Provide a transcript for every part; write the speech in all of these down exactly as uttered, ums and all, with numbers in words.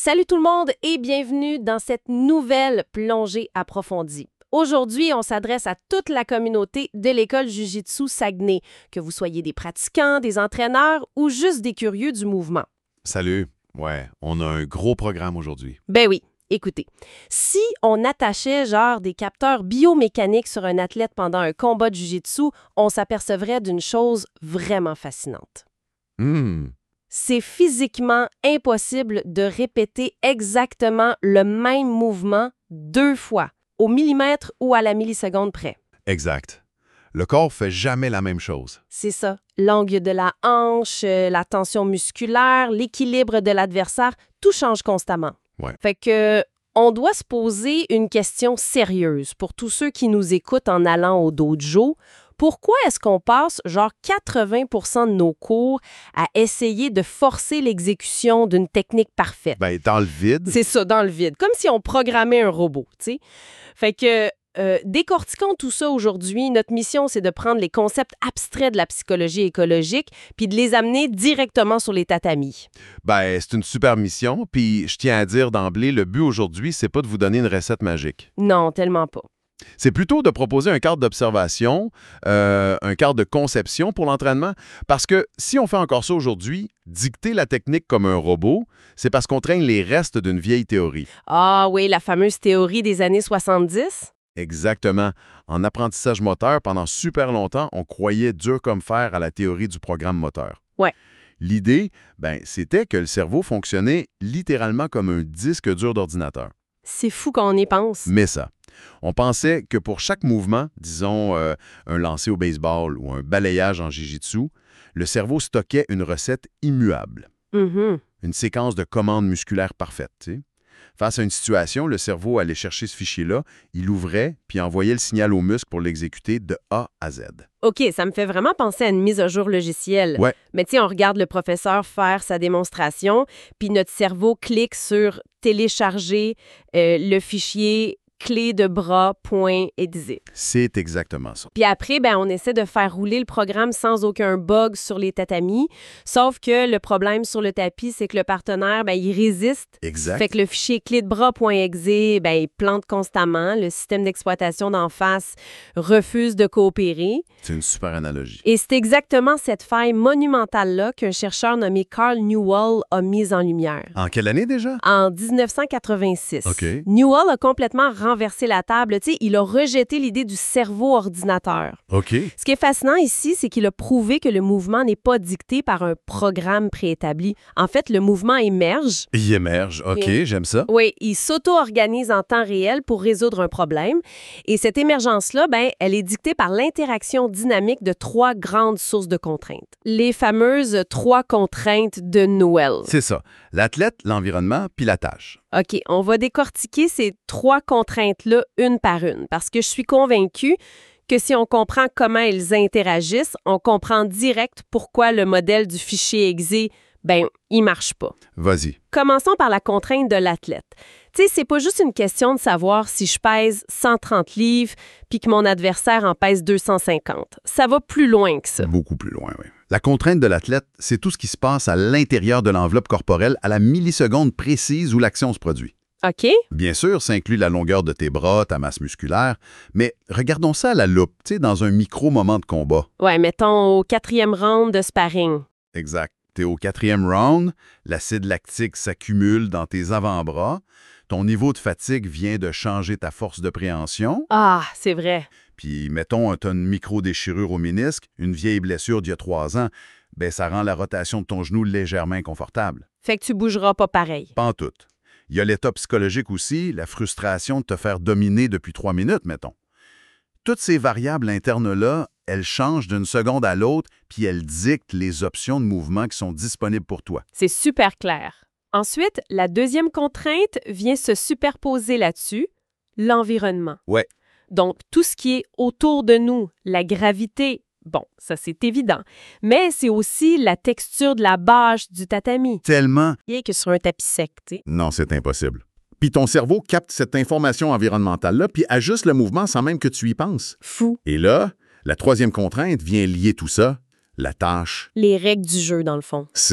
Salut tout le monde et bienvenue dans cette nouvelle plongée approfondie. Aujourd'hui, on s'adresse à toute la communauté de l'école Jiu-Jitsu Saguenay, que vous soyez des pratiquants, des entraîneurs ou juste des curieux du mouvement. Salut. Ouais, on a un gros programme aujourd'hui. Ben oui, écoutez, si on attachait genre des capteurs biomécaniques sur un athlète pendant un combat de Jiu-Jitsu, on s'apercevrait d'une chose vraiment fascinante. Hum, C'est physiquement impossible de répéter exactement le même mouvement deux fois, au millimètre ou à la milliseconde près. exact. Le corps fait jamais la même chose. C'est ça. L'angle de la hanche, euh, la tension musculaire, l'équilibre de l'adversaire, tout change constamment. Ouais. Fait que on doit se poser une question sérieuse pour tous ceux qui nous écoutent en allant au dojo. Pourquoi est-ce qu'on passe genre quatre-vingts pour cent de nos cours à essayer de forcer l'exécution d'une technique parfaite? Ben, dans le vide, C'est ça, dans le vide. Comme si on programmait un robot, tu sais. Fait que, euh, décortiquons tout ça aujourd'hui. Notre mission, c'est de prendre les concepts abstraits de la psychologie écologique puis de les amener directement sur les tatamis. ben, c'est une super mission. Puis, je tiens à dire d'emblée, le but aujourd'hui, c'est pas de vous donner une recette magique. Non, tellement pas. C'est plutôt de proposer un cadre d'observation, euh, un cadre de conception pour l'entraînement. Parce que si on fait encore ça aujourd'hui, dicter la technique comme un robot, c'est parce qu'on traîne les restes d'une vieille théorie. Ah oui, la fameuse théorie des années soixante-dix? Exactement. En apprentissage moteur, pendant super longtemps, on croyait dur comme fer à la théorie du programme moteur. Ouais. L'idée, ben, c'était que le cerveau fonctionnait littéralement comme un disque dur d'ordinateur. C'est fou quand on y pense. Mais ça, on pensait que pour chaque mouvement, disons euh, un lancer au baseball ou un balayage en jiu-jitsu, le cerveau stockait une recette immuable, Mhm. une séquence de commandes musculaires parfaite. Tu sais. Face à une situation, le cerveau allait chercher ce fichier-là, il l'ouvrait, puis envoyait le signal au muscle pour l'exécuter de A à Z. OK, ça me fait vraiment penser à une mise à jour logicielle. Ouais. Mais tu sais, on regarde le professeur faire sa démonstration, puis notre cerveau clique sur télécharger euh, le fichier clé de bras, point, exit. C'est exactement ça. Puis après, ben, on essaie de faire rouler le programme sans aucun bug sur les tatamis. Sauf que le problème sur le tapis, c'est que le partenaire, ben, il résiste. Exact. Fait que le fichier clé de bras.exe, ben, il plante constamment. Le système d'exploitation d'en face refuse de coopérer. C'est une super analogie. Et c'est exactement cette faille monumentale-là qu'un chercheur nommé Carl Newell a mise en lumière. En quelle année déjà? En dix-neuf cent quatre-vingt-six, OK. Newell a complètement renversé la table. Tu sais, il a rejeté l'idée du cerveau ordinateur. OK. Ce qui est fascinant ici, c'est qu'il a prouvé que le mouvement n'est pas dicté par un programme préétabli. En fait, le mouvement émerge. Il émerge. OK, Bien. j'aime ça. Oui, il s'auto-organise en temps réel pour résoudre un problème. Et cette émergence-là, ben, elle est dictée par l'interaction dynamique de trois grandes sources de contraintes. Les fameuses trois contraintes de Newell. C'est ça. L'athlète, l'environnement, puis la tâche. OK, on va décortiquer ces trois contraintes-là une par une, parce que je suis convaincue que si on comprend comment elles interagissent, on comprend direct pourquoi le modèle du fichier exe, ben, il marche pas. Vas-y. Commençons par la contrainte de l'athlète. Tu sais, c'est pas juste une question de savoir si je pèse cent trente livres puis que mon adversaire en pèse deux cent cinquante. Ça va plus loin que ça. Beaucoup plus loin, oui. La contrainte de l'athlète, c'est tout ce qui se passe à l'intérieur de l'enveloppe corporelle à la milliseconde précise où l'action se produit. OK? Bien sûr, ça inclut la longueur de tes bras, ta masse musculaire, mais regardons ça à la loupe, tu sais, dans un micro-moment de combat. Ouais, mettons au quatrième round de sparring. Exact. T'es au quatrième round, l'acide lactique s'accumule dans tes avant-bras, ton niveau de fatigue vient de changer ta force de préhension, Ah, c'est vrai. puis mettons, tu as une micro-déchirure au ménisque, une vieille blessure d'il y a trois ans, ben ça rend la rotation de ton genou légèrement inconfortable. Fait que tu bougeras pas pareil. Pas en tout. Il y a l'état psychologique aussi, la frustration de te faire dominer depuis trois minutes, mettons. Toutes ces variables internes-là, elles changent d'une seconde à l'autre, puis elles dictent les options de mouvement qui sont disponibles pour toi. C'est super clair. Ensuite, la deuxième contrainte vient se superposer là-dessus, l'environnement. Ouais. Donc, tout ce qui est autour de nous, la gravité, bon, ça c'est évident. Mais c'est aussi la texture de la bâche du tatami. Tellement. Rien que sur un tapis sec, tu sais. Non, c'est impossible. Puis ton cerveau capte cette information environnementale-là, puis ajuste le mouvement sans même que tu y penses. Fou. Et là, la troisième contrainte vient lier tout ça, la tâche. Les règles du jeu, dans le fond. C'est ça.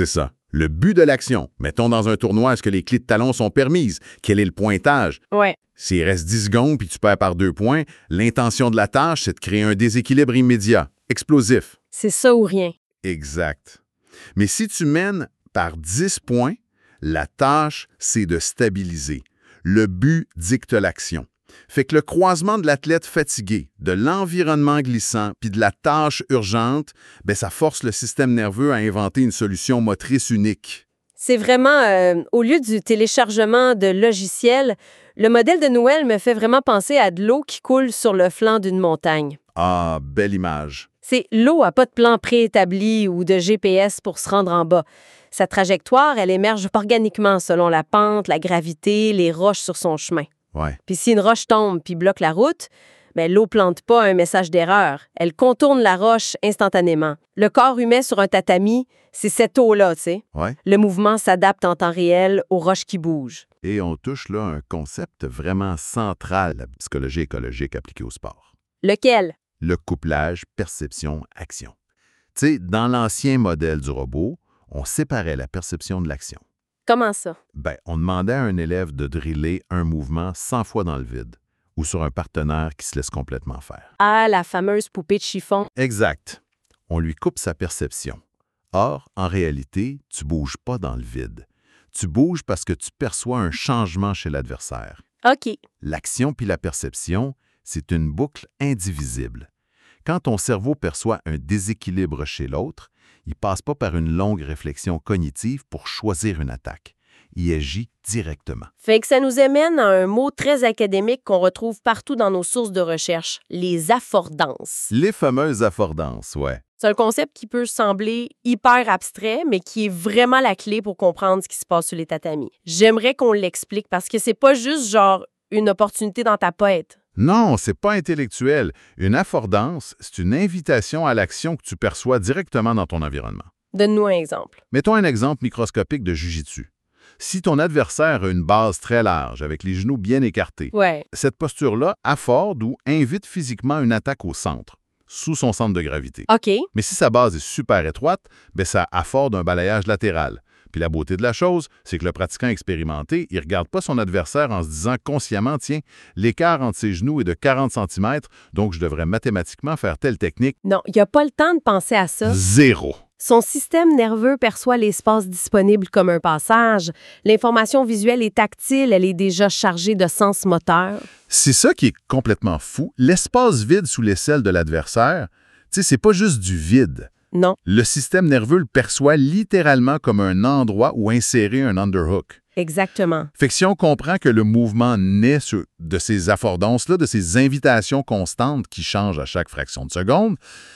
Le but de l'action. Mettons dans un tournoi, est-ce que les clés de talon sont permises? Quel est le pointage? Ouais. S'il reste dix secondes puis tu perds par deux points, l'intention de la tâche, c'est de créer un déséquilibre immédiat, explosif. C'est ça ou rien. Exact. Mais si tu mènes par dix points, la tâche, c'est de stabiliser. Le but dicte l'action. Fait que le croisement de l'athlète fatigué, de l'environnement glissant puis de la tâche urgente, ben ça force le système nerveux à inventer une solution motrice unique. C'est vraiment, euh, au lieu du téléchargement de logiciels, le modèle de Noël me fait vraiment penser à de l'eau qui coule sur le flanc d'une montagne. Ah, belle image. C'est l'eau n'a pas de plan préétabli ou de G P S pour se rendre en bas. Sa trajectoire, elle émerge organiquement selon la pente, la gravité, les roches sur son chemin. Ouais. Puis si une roche tombe puis bloque la route, ben, l'eau plante pas un message d'erreur. Elle contourne la roche instantanément. Le corps humain sur un tatami, c'est cette eau-là, tu sais. Ouais. Le mouvement s'adapte en temps réel aux roches qui bougent. Et on touche là un concept vraiment central de la psychologie écologique appliquée au sport. Lequel? Le couplage perception-action. Tu sais, dans l'ancien modèle du robot, on séparait la perception de l'action. Comment ça? Ben, on demandait à un élève de driller un mouvement cent fois dans le vide ou sur un partenaire qui se laisse complètement faire. Ah, la fameuse poupée de chiffon. Exact. On lui coupe sa perception. Or, en réalité, tu bouges pas dans le vide. Tu bouges parce que tu perçois un changement chez l'adversaire. OK. L'action puis la perception, c'est une boucle indivisible. Quand ton cerveau perçoit un déséquilibre chez l'autre, il ne passe pas par une longue réflexion cognitive pour choisir une attaque. Il agit directement. Fait que ça nous amène à un mot très académique qu'on retrouve partout dans nos sources de recherche, les affordances. Les fameuses affordances, ouais. C'est un concept qui peut sembler hyper abstrait, mais qui est vraiment la clé pour comprendre ce qui se passe sur les tatamis. J'aimerais qu'on l'explique parce que c'est pas juste genre une opportunité dans ta poète. Non, c'est pas intellectuel. Une affordance, c'est une invitation à l'action que tu perçois directement dans ton environnement. Donne-nous un exemple. Mettons un exemple microscopique de jujitsu. Si ton adversaire a une base très large, avec les genoux bien écartés, Ouais. cette posture-là afforde ou invite physiquement une attaque au centre, sous son centre de gravité. OK. Mais si sa base est super étroite, ben ça afforde un balayage latéral. Puis la beauté de la chose, c'est que le pratiquant expérimenté, il ne regarde pas son adversaire en se disant consciemment, tiens, l'écart entre ses genoux est de quarante centimètres, donc je devrais mathématiquement faire telle technique. Non, il n'y a pas le temps de penser à ça. Zéro. Son système nerveux perçoit l'espace disponible comme un passage. L'information visuelle et tactile, elle est déjà chargée de sens moteur. C'est ça qui est complètement fou. L'espace vide sous l'aisselle de l'adversaire, tu sais, c'est pas juste du vide. Non. Le système nerveux le perçoit littéralement comme un endroit où insérer un underhook. Exactement. Fait que si on comprend que le mouvement naît sur- de ces affordances-là, de ces invitations constantes qui changent à chaque fraction de seconde,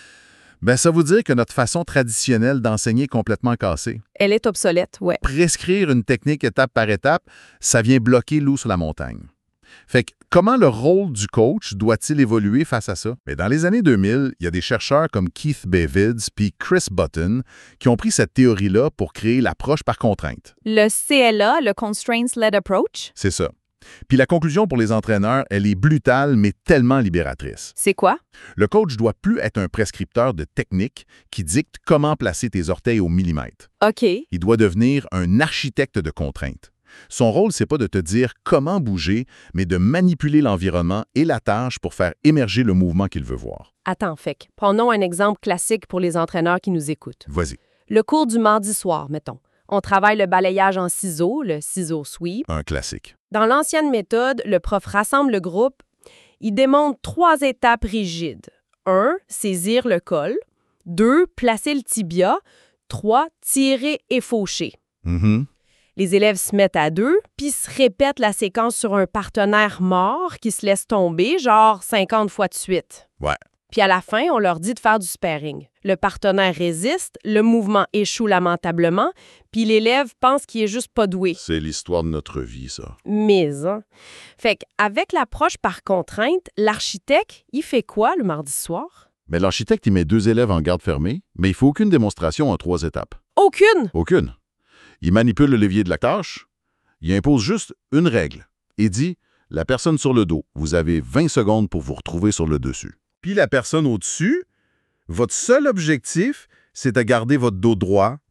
ben ça veut dire que notre façon traditionnelle d'enseigner est complètement cassée. Elle est obsolète, ouais. Prescrire une technique étape par étape, ça vient bloquer l'eau sur la montagne. Fait que comment le rôle du coach doit-il évoluer face à ça? Mais dans les années deux mille, il y a des chercheurs comme Keith Davids puis Chris Button qui ont pris cette théorie-là pour créer l'approche par contrainte. Le C L A, le Constraints-Led Approach, C'est ça. Puis la conclusion pour les entraîneurs, elle est brutale mais tellement libératrice. c'est quoi? Le coach doit plus être un prescripteur de technique qui dicte comment placer tes orteils au millimètre. OK. Il doit devenir un architecte de contraintes. Son rôle, c'est pas de te dire comment bouger, mais de manipuler l'environnement et la tâche pour faire émerger le mouvement qu'il veut voir. Attends, Fek. Prenons un exemple classique pour les entraîneurs qui nous écoutent. Vas-y. Le cours du mardi soir, mettons. On travaille le balayage en ciseaux, le ciseau sweep. Un classique. Dans l'ancienne méthode, le prof rassemble le groupe. Il démontre trois étapes rigides. un. Saisir le col. deux. Placer le tibia. trois. Tirer et faucher. Mhm. Les élèves se mettent à deux, puis se répètent la séquence sur un partenaire mort qui se laisse tomber, genre cinquante fois de suite. Ouais. Puis à la fin, on leur dit de faire du sparring. Le partenaire résiste, le mouvement échoue lamentablement, puis l'élève pense qu'il est juste pas doué. C'est l'histoire de notre vie, ça. Mais, hein? Fait qu'avec l'approche par contrainte, l'architecte, il fait quoi le mardi soir? Mais l'architecte, il met deux élèves en garde fermée, mais il faut aucune démonstration en trois étapes. Aucune! Aucune. Il manipule le levier de la tâche, il impose juste une règle et dit « La personne sur le dos, vous avez vingt secondes pour vous retrouver sur le dessus. » Puis la personne au-dessus, votre seul objectif, c'est de garder votre dos droit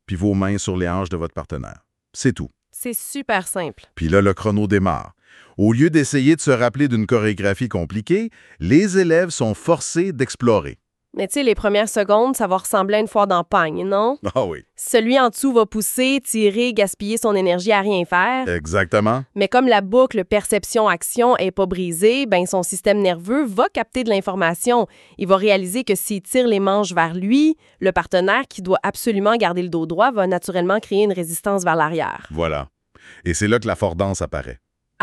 puis vos mains sur les hanches de votre partenaire. C'est tout. C'est super simple. Puis là, le chrono démarre. Au lieu d'essayer de se rappeler d'une chorégraphie compliquée, les élèves sont forcés d'explorer. Mais tu sais, les premières secondes, ça va ressembler à une foire d'empagne, non? Ah oui. Celui en dessous va pousser, tirer, gaspiller son énergie à rien faire. Exactement. Mais comme la boucle perception-action est pas brisée, ben son système nerveux va capter de l'information. Il va réaliser que s'il tire les manches vers lui, le partenaire qui doit absolument garder le dos droit va naturellement créer une résistance vers l'arrière. Voilà. Et c'est là que la fordance apparaît.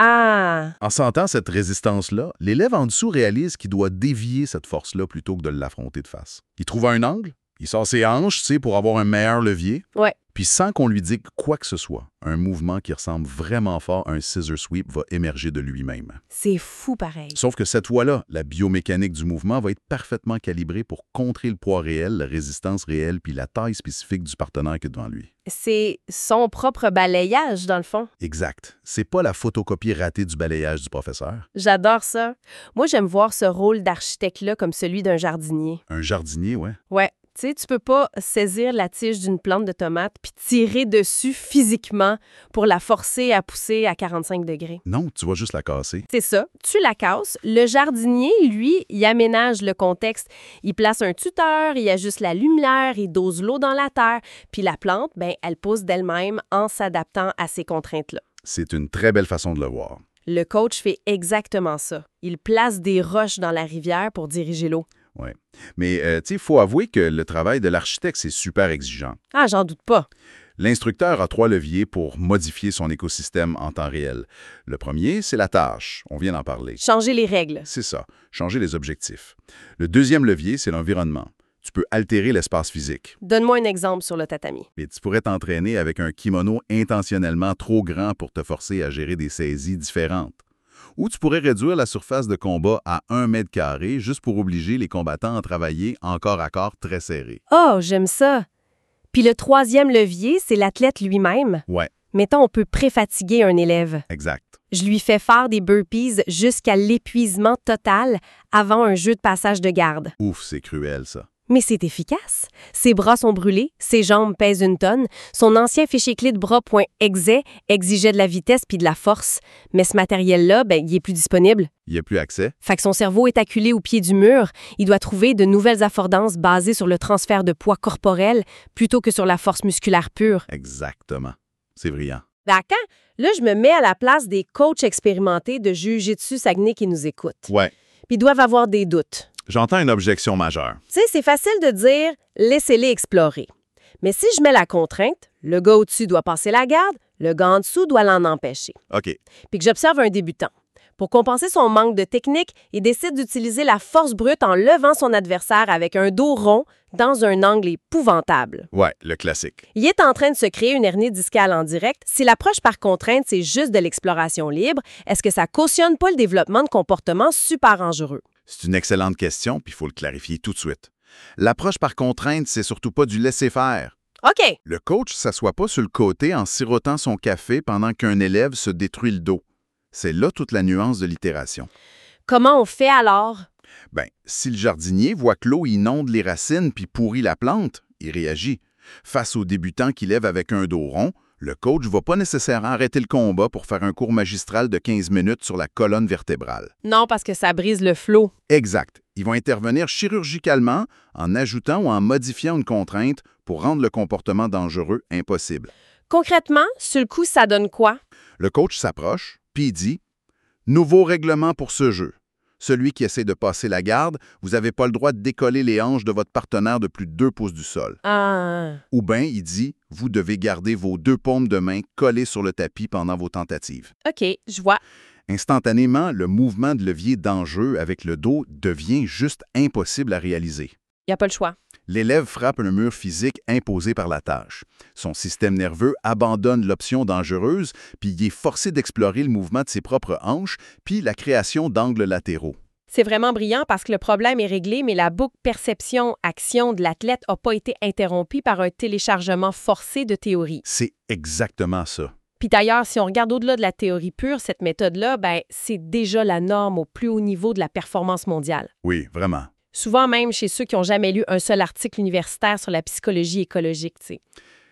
Ah! En sentant cette résistance-là, l'élève en dessous réalise qu'il doit dévier cette force-là plutôt que de l'affronter de face. Il trouve un angle, il sort ses hanches, tu sais, pour avoir un meilleur levier. Ouais. Puis sans qu'on lui dise quoi que ce soit, un mouvement qui ressemble vraiment fort à un scissor sweep va émerger de lui-même. C'est fou pareil. Sauf que cette fois-là, la biomécanique du mouvement va être parfaitement calibrée pour contrer le poids réel, la résistance réelle puis la taille spécifique du partenaire qui est devant lui. C'est son propre balayage, dans le fond. Exact. C'est pas la photocopie ratée du balayage du professeur. J'adore ça. Moi, j'aime voir ce rôle d'architecte-là comme celui d'un jardinier. Un jardinier, ouais. Ouais. Tu sais, tu peux pas saisir la tige d'une plante de tomate puis tirer dessus physiquement pour la forcer à pousser à quarante-cinq degrés. Non, tu vas juste la casser. C'est ça. Tu la casses. Le jardinier, lui, il aménage le contexte. Il place un tuteur, il ajuste la lumière, il dose l'eau dans la terre. Puis la plante, ben, elle pousse d'elle-même en s'adaptant à ces contraintes-là. C'est une très belle façon de le voir. Le coach fait exactement ça. Il place des roches dans la rivière pour diriger l'eau. Oui. Mais, euh, tu sais, il faut avouer que le travail de l'architecte, c'est super exigeant. Ah, j'en doute pas. L'instructeur a trois leviers pour modifier son écosystème en temps réel. Le premier, c'est la tâche. On vient d'en parler. Changer les règles. C'est ça, changer les objectifs. Le deuxième levier, c'est l'environnement. Tu peux altérer l'espace physique. Donne-moi un exemple sur le tatami. Et tu pourrais t'entraîner avec un kimono intentionnellement trop grand pour te forcer à gérer des saisies différentes. Ou tu pourrais réduire la surface de combat à un mètre carré juste pour obliger les combattants à travailler en corps à corps très serré. Oh, j'aime ça. Puis le troisième levier, c'est l'athlète lui-même. Ouais, Mettons, on peut préfatiguer un élève. exact. Je lui fais faire des burpees jusqu'à l'épuisement total avant un jeu de passage de garde. Ouf, c'est cruel, ça. Mais c'est efficace. Ses bras sont brûlés, ses jambes pèsent une tonne. Son ancien fichier clé de bras .exe exigeait de la vitesse puis de la force. Mais ce matériel-là, ben, il est plus disponible. Il n'y a plus accès. Fait que son cerveau est acculé au pied du mur. Il doit trouver de nouvelles affordances basées sur le transfert de poids corporel plutôt que sur la force musculaire pure. Exactement. C'est brillant. D'accord? Là, je me mets à la place des coachs expérimentés de Jiu-Jitsu Saguenay qui nous écoutent. Ouais. Puis ils doivent avoir des doutes. J'entends une objection majeure. Tu sais, c'est facile de dire « laissez-les explorer ». Mais si je mets la contrainte, le gars au-dessus doit passer la garde, le gars en dessous doit l'en empêcher. OK. Puis que j'observe un débutant. Pour compenser son manque de technique, il décide d'utiliser la force brute en levant son adversaire avec un dos rond dans un angle épouvantable. Ouais, le classique. Il est en train de se créer une hernie discale en direct. Si l'approche par contrainte, c'est juste de l'exploration libre, est-ce que ça cautionne pas le développement de comportements super dangereux? C'est une excellente question, puis il faut le clarifier tout de suite. L'approche par contrainte, c'est surtout pas du laisser-faire. OK. Le coach s'assoit pas sur le côté en sirotant son café pendant qu'un élève se détruit le dos. C'est là toute la nuance de l'itération. Comment on fait alors? Ben, si le jardinier voit que l'eau inonde les racines puis pourrit la plante, il réagit. Face au débutant qui lève avec un dos rond, le coach ne va pas nécessairement arrêter le combat pour faire un cours magistral de quinze minutes sur la colonne vertébrale. Non, parce que ça brise le flot. Exact. Ils vont intervenir chirurgicalement en ajoutant ou en modifiant une contrainte pour rendre le comportement dangereux impossible. Concrètement, sur le coup, ça donne quoi? Le coach s'approche, puis il dit « Nouveau règlement pour ce jeu. Celui qui essaie de passer la garde, vous n'avez pas le droit de décoller les hanches de votre partenaire de plus de deux pouces du sol. Ah. » Ou bien, il dit « Vous devez garder vos deux paumes de main collées sur le tapis pendant vos tentatives. » OK, je vois. Instantanément, le mouvement de levier d'enjeu avec le dos devient juste impossible à réaliser. Il n'y a pas le choix. L'élève frappe un mur physique imposé par la tâche. Son système nerveux abandonne l'option dangereuse, puis il est forcé d'explorer le mouvement de ses propres hanches, puis la création d'angles latéraux. C'est vraiment brillant parce que le problème est réglé, mais la boucle perception-action de l'athlète n'a pas été interrompue par un téléchargement forcé de théorie. C'est exactement ça. Puis d'ailleurs, si on regarde au-delà de la théorie pure, cette méthode-là, ben, c'est déjà la norme au plus haut niveau de la performance mondiale. Oui, vraiment. Souvent même chez ceux qui n'ont jamais lu un seul article universitaire sur la psychologie écologique, tu sais.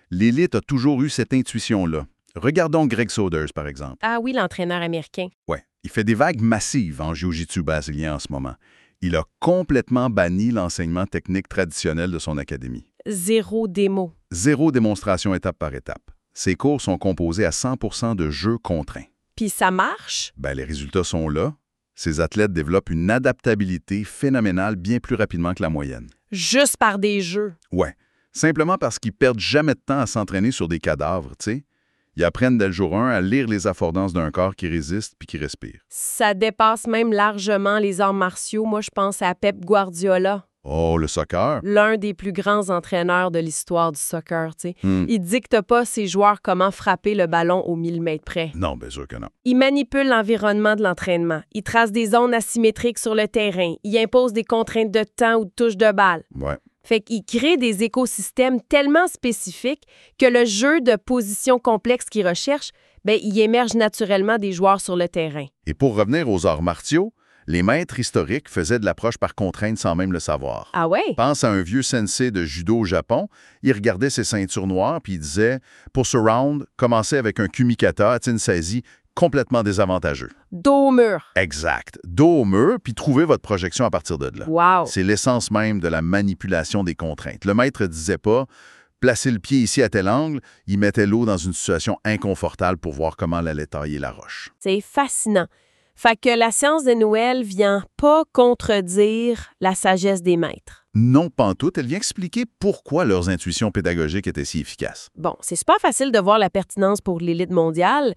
L'élite a toujours eu cette intuition-là. Regardons Greg Souders, par exemple. Ah oui, l'entraîneur américain. Ouais, il fait des vagues massives en jiu-jitsu brésilien en ce moment. Il a complètement banni l'enseignement technique traditionnel de son académie. Zéro démo. Zéro démonstration étape par étape. Ses cours sont composés à cent pour cent de jeux contraints. Puis ça marche? Ben, les résultats sont là. Ces athlètes développent une adaptabilité phénoménale bien plus rapidement que la moyenne. Juste par des jeux. Ouais, simplement parce qu'ils perdent jamais de temps à s'entraîner sur des cadavres, tu sais. Ils apprennent dès le jour un à lire les affordances d'un corps qui résiste puis qui respire. Ça dépasse même largement les arts martiaux. Moi, je pense à Pep Guardiola. Oh, le soccer? L'un des plus grands entraîneurs de l'histoire du soccer, tu sais. Hmm. Il dicte pas ses joueurs comment frapper le ballon au millimètre près. Non, bien sûr que non. Il manipule l'environnement de l'entraînement. Il trace des zones asymétriques sur le terrain. Il impose des contraintes de temps ou de touche de balle. Ouais. Fait qu'il crée des écosystèmes tellement spécifiques que le jeu de positions complexes qu'il recherche, ben, il émerge naturellement des joueurs sur le terrain. Et pour revenir aux arts martiaux, les maîtres historiques faisaient de l'approche par contrainte sans même le savoir. Ah ouais? Pense à un vieux sensei de judo au Japon. Il regardait ses ceintures noires puis il disait « Pour ce round, commencez avec un kumikata, Tenseizi, complètement désavantageux. » Dos au mur. Exact. Dos au mur, puis trouvez votre projection à partir de là. Wow! C'est l'essence même de la manipulation des contraintes. Le maître ne disait pas « Placez le pied ici à tel angle », il mettait l'eau dans une situation inconfortable pour voir comment elle allait tailler la roche. C'est fascinant. Fait que la science de Noël vient pas contredire la sagesse des maîtres. Non pantoute, elle vient expliquer pourquoi leurs intuitions pédagogiques étaient si efficaces. Bon, c'est super facile de voir la pertinence pour l'élite mondiale,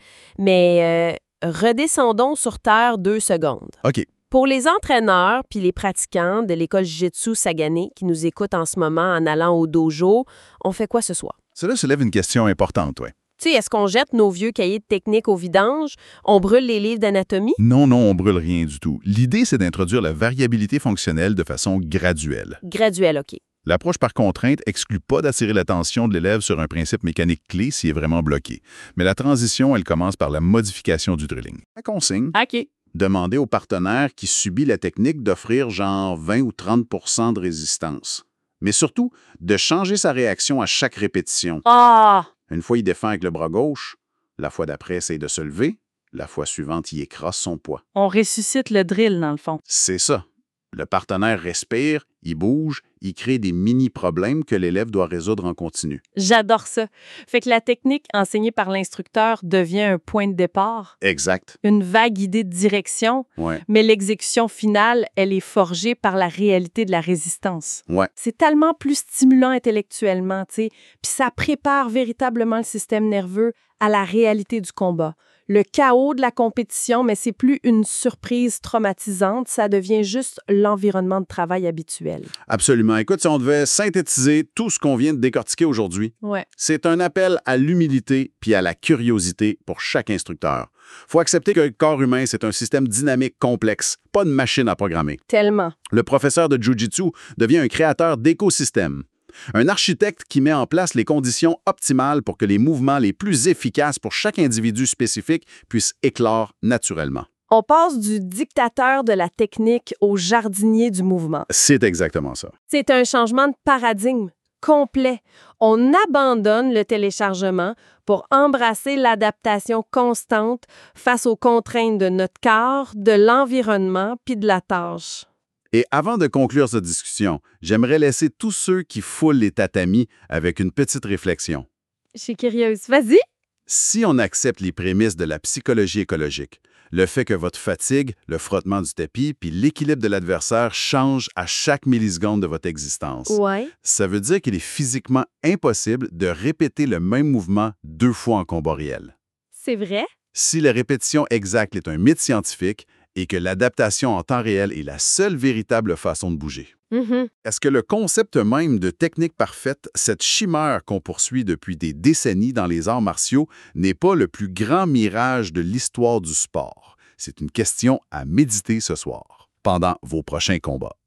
mais euh, redescendons sur Terre deux secondes. OK. Pour les entraîneurs puis les pratiquants de l'école Jiu-Jitsu Saguenay qui nous écoutent en ce moment en allant au dojo, on fait quoi ce soir? Cela soulève une question importante, oui. Tu sais, est-ce qu'on jette nos vieux cahiers de technique au vidange? On brûle les livres d'anatomie? Non, non, on brûle rien du tout. L'idée, c'est d'introduire la variabilité fonctionnelle de façon graduelle. Graduel, OK. L'approche par contrainte exclut pas d'attirer l'attention de l'élève sur un principe mécanique clé s'il est vraiment bloqué. Mais la transition, elle commence par la modification du drilling. La consigne, OK. Demander au partenaire qui subit la technique d'offrir genre vingt ou trente pour cent de résistance. Mais surtout, de changer sa réaction à chaque répétition. Ah! Une fois, il défend avec le bras gauche. La fois d'après, essaye de se lever. La fois suivante, il écrase son poids. On ressuscite le drill, dans le fond. C'est ça. Le partenaire respire, il bouge, il crée des mini-problèmes que l'élève doit résoudre en continu. J'adore ça. Fait que la technique enseignée par l'instructeur devient un point de départ, Exact. une vague idée de direction, Ouais. mais l'exécution finale, elle est forgée par la réalité de la résistance. Ouais. C'est tellement plus stimulant intellectuellement, tu sais, puis ça prépare véritablement le système nerveux à la réalité du combat. Le chaos de la compétition, mais c'est plus une surprise traumatisante, ça devient juste l'environnement de travail habituel. Absolument. Écoute, si on devait synthétiser tout ce qu'on vient de décortiquer aujourd'hui, Ouais. c'est un appel à l'humilité puis à la curiosité pour chaque instructeur. Faut accepter que le corps humain, c'est un système dynamique complexe, pas une machine à programmer. Tellement. Le professeur de Jiu-Jitsu devient un créateur d'écosystèmes. Un architecte qui met en place les conditions optimales pour que les mouvements les plus efficaces pour chaque individu spécifique puissent éclore naturellement. On passe du dictateur de la technique au jardinier du mouvement. C'est exactement ça. C'est un changement de paradigme complet. On abandonne le téléchargement pour embrasser l'adaptation constante face aux contraintes de notre corps, de l'environnement puis de la tâche. Et avant de conclure cette discussion, j'aimerais laisser tous ceux qui foulent les tatamis avec une petite réflexion. Je suis curieuse. Vas-y! Si on accepte les prémices de la psychologie écologique, le fait que votre fatigue, le frottement du tapis, puis l'équilibre de l'adversaire changent à chaque milliseconde de votre existence, Ouais. ça veut dire qu'il est physiquement impossible de répéter le même mouvement deux fois en combat réel. C'est vrai? Si la répétition exacte est un mythe scientifique et que l'adaptation en temps réel est la seule véritable façon de bouger. Mhm. Est-ce que le concept même de technique parfaite, cette chimère qu'on poursuit depuis des décennies dans les arts martiaux, n'est pas le plus grand mirage de l'histoire du sport? C'est une question à méditer ce soir, pendant vos prochains combats.